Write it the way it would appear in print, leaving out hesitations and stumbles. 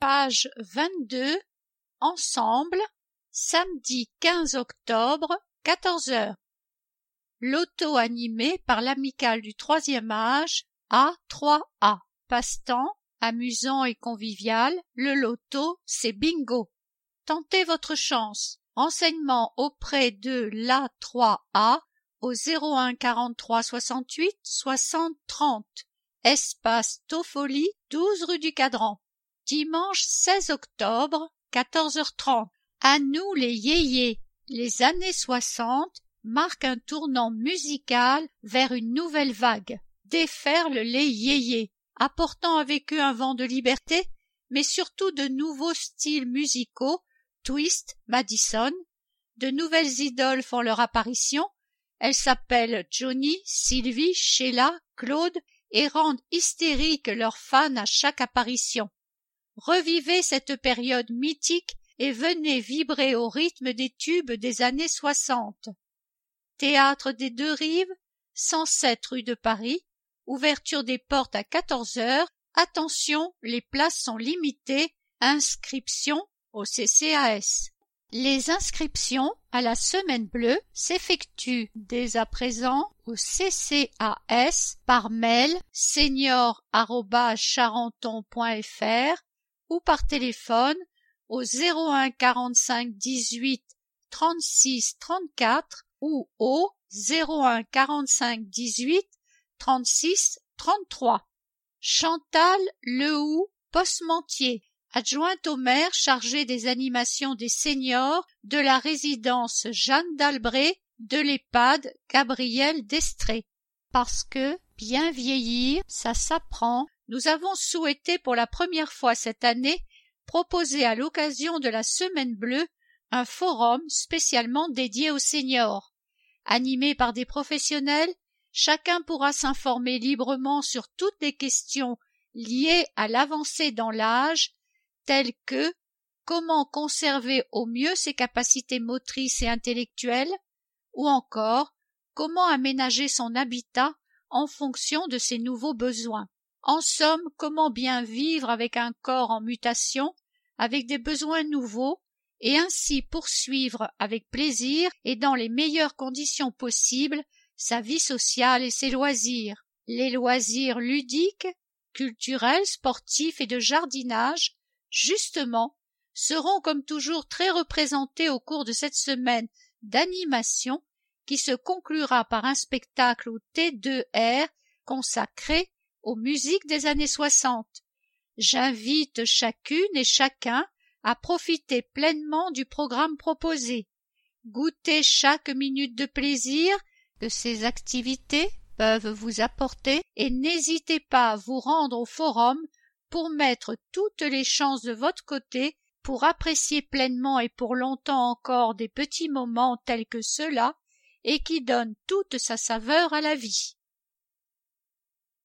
Page 22. Ensemble, samedi 15 octobre, 14 heures. Loto animé par l'amicale du troisième âge A3A. Passe-temps, amusant et convivial, le loto, c'est bingo. Tentez votre chance. Renseignements auprès de l'A3A au 01 43 68 60 30. Espace Toffoli, 12 rue du Cadran. Dimanche 16 octobre, 14h30. À nous les yéyés. Les années 60 marquent un tournant musical vers une nouvelle vague. Déferlent les yéyés, apportant avec eux un vent de liberté, mais surtout de nouveaux styles musicaux, twist, Madison. De nouvelles idoles font leur apparition. Elles s'appellent Johnny, Sylvie, Sheila, Claude et rendent hystériques leurs fans à chaque apparition. Revivez cette période mythique et venez vibrer au rythme des tubes des années 60. Théâtre des Deux Rives, 107 rue de Paris, ouverture des portes à 14 heures. Attention, les places sont limitées. Inscription au CCAS. Les inscriptions à la Semaine Bleue s'effectuent dès à présent au CCAS par mail senior@charenton.fr ou par téléphone au 01 45 18 36 34 ou au 01 45 18 36 33. Chantal Lehoux Posmentier, adjointe au maire chargée des animations des seniors de la résidence Jeanne d'Albret de l'EHPAD Gabriel d'Estrée. Parce que bien vieillir, ça s'apprend, nous avons souhaité pour la première fois cette année proposer à l'occasion de la Semaine Bleue un forum spécialement dédié aux seniors. Animé par des professionnels, chacun pourra s'informer librement sur toutes les questions liées à l'avancée dans l'âge, telles que comment conserver au mieux ses capacités motrices et intellectuelles, ou encore comment aménager son habitat en fonction de ses nouveaux besoins. En somme, comment bien vivre avec un corps en mutation, avec des besoins nouveaux, et ainsi poursuivre avec plaisir et dans les meilleures conditions possibles sa vie sociale et ses loisirs. Les loisirs ludiques, culturels, sportifs et de jardinage, justement, seront comme toujours très représentés au cours de cette semaine d'animation qui se conclura par un spectacle au T2R consacré aux musiques des années 60. J'invite chacune et chacun à profiter pleinement du programme proposé. Goûtez chaque minute de plaisir que ces activités peuvent vous apporter et n'hésitez pas à vous rendre au forum pour mettre toutes les chances de votre côté pour apprécier pleinement et pour longtemps encore des petits moments tels que ceux-là et qui donnent toute sa saveur à la vie.